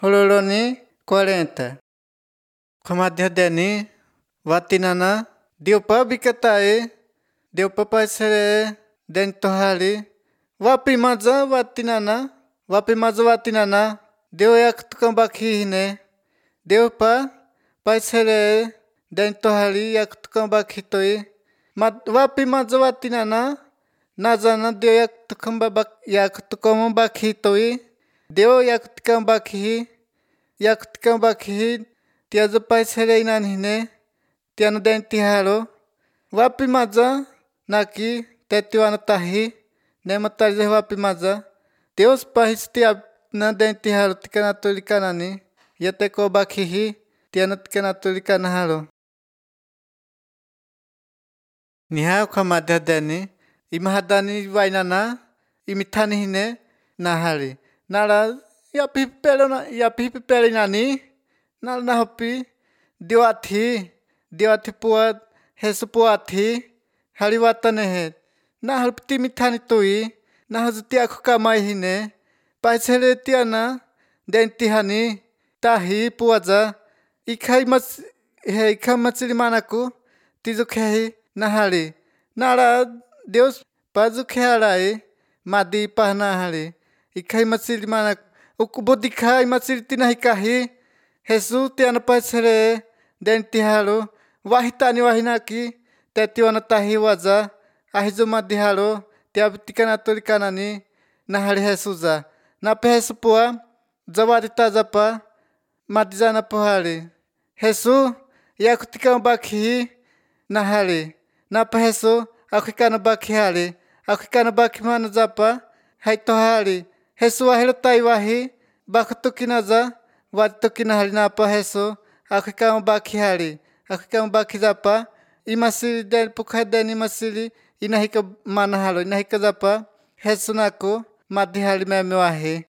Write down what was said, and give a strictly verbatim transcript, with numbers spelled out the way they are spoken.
Hololoni quarenta. Comadre Vatinana, deu pabicatae, deu papaisere, dentohali, Wapimaza Vatinana, Wapimaza Vatinana, deu yaktukambakihine, deu pa, paisere, dentohali, yaktukambakitoi, Wapimaza Vatinana, Nazana deu yaktukambakitoi, deu yaktukambakihi, yaktukambakihi, Tiazo paisere inanhine, tiano dentihalo, Wapimaza, naki, tetiwana tahi, nematarize Wapimaza, Deus pahistia na dentihalo tikanatulikanani, yateko bakihi, tiano tikanatulikanahalo. Nihao kamadadani, imahadani vainana, imitani hine, nahali. Nala yapipelona yapipelinani, nala nahopi, diwati, diwati puat, hesu puati, haliwatanehe. Nahal timitani tui, nahazutia kukamai hine, paisele tiana, dentihani, tahi puaza, ikai mas he ikai matsilimanaku, tizukehi, nahali. Nala Deus pazukehalai, madi pahnahali, ikai matsilimanaku, ukubudikai matsilitinahi, Hesu tiana paisele, dentihalo, wahitani wahinaki, tetiwana tahi waza, ahizumadihalo, tiabitikanatulikanani, nahali Hesuza. Nape Hesu pua, zawadita zapa, madizana pohali. Hesu, yakutikambaki, nahali. Nape Hesu, akikanabakihali, akikanabaki mana zapa, haitohali. Hesu wahilotai wahi, bakutukinaza, watukinahali napa Hesu, akikanabakihali, akikanabaki zapa, imasili del pukhadeni imasili, inahika manahalo, inahika zapa, Hesu naku, madihali memewahi.